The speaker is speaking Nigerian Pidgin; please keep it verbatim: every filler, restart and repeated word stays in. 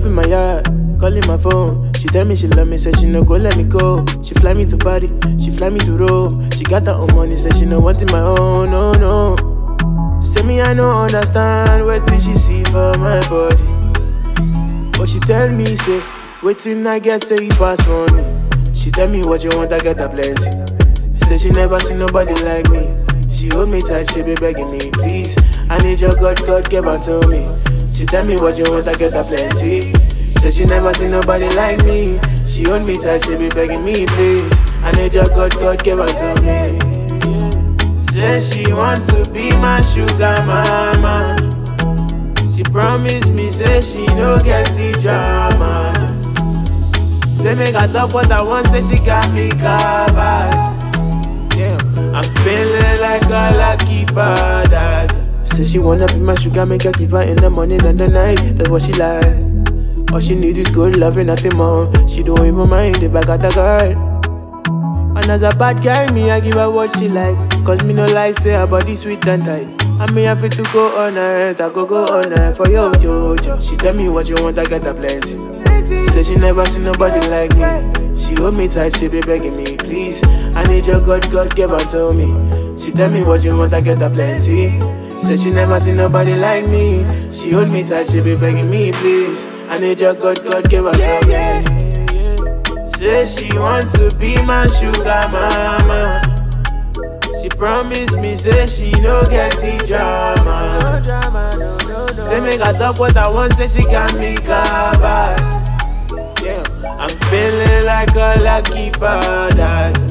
up in my yard, calling my phone. She tell me she love me, said she no go let me go. She fly me to Paris, she fly me to Rome. She got her own money, said she no want it my own, no, no. Say me I no understand, what did she see for my body? But she tell me, say, waiting I get, say you pass money. She tell me what you want, I get a plenty. Say she never seen nobody like me. She hold me tight, she be begging me, please. I need your God, God, give her to me. She tell me what you want, I get a plenty. Say she never seen nobody like me. She hold me tight, she be begging me, please. I need your God, God, give her to me. Say she wants to be my sugar mama. She promised me, say she no get the drama. Say make I talk what I want, say she got me covered. Yeah, I'm feeling like a lucky badass. Say she wanna be my sugar, make her give her in the morning and the night. That's what she like. All she need is good love and nothing more. She don't even mind if I got a girl. And as a bad guy, me I give her what she like. Cause me no lie, say her body sweet and tight. And me happy to go on her, I go go on her for yo, yo, yo. She tell me what you want, I get a plenty. Say she never seen nobody like me. She hold me tight, she be begging me, please. I need your God, God, give her to me. She tell me what you want, I get a plenty. Say she never seen nobody like me. She hold me tight, she be begging me, please. I need your God, God, give her to me. Say she wants to be my sugar mama. She promised me, say she no get the drama. No drama, no, no, no. Say make I talk what I want, say she got me covered. Yeah, I'm feeling like a lucky badass.